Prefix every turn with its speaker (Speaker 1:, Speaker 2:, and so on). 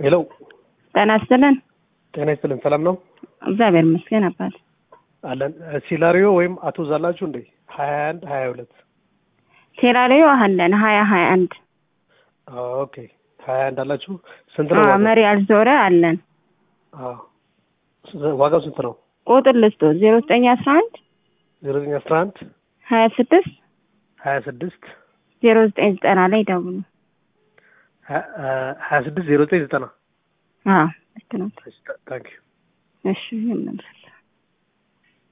Speaker 1: ሄሎ
Speaker 2: ጤና ይስጥልን።
Speaker 1: ጤና ይስጥልን። ሰላም ነው?
Speaker 2: እግዚአብሔር ይመስገን አባት
Speaker 1: አለን። ሲላሪዮ ወይም አቶ ዛላችሁ እንዴ 21 22
Speaker 2: ሴራሪዮ አለን 2021
Speaker 1: ኦኬ 21 አላችሁ። ስንት ነው ዋጋው?
Speaker 2: መሪ አልዞረ አለን።
Speaker 1: ዋጋው ስንት ነው?
Speaker 2: ቁጥር ልስቶ 0911
Speaker 1: 0911
Speaker 2: 26
Speaker 1: 26
Speaker 2: 0990 ላይ ደውሉ።
Speaker 1: 26 0990
Speaker 2: ልክ ነው።
Speaker 1: ታንክ ዩ።
Speaker 2: እሺ ይመልሳል።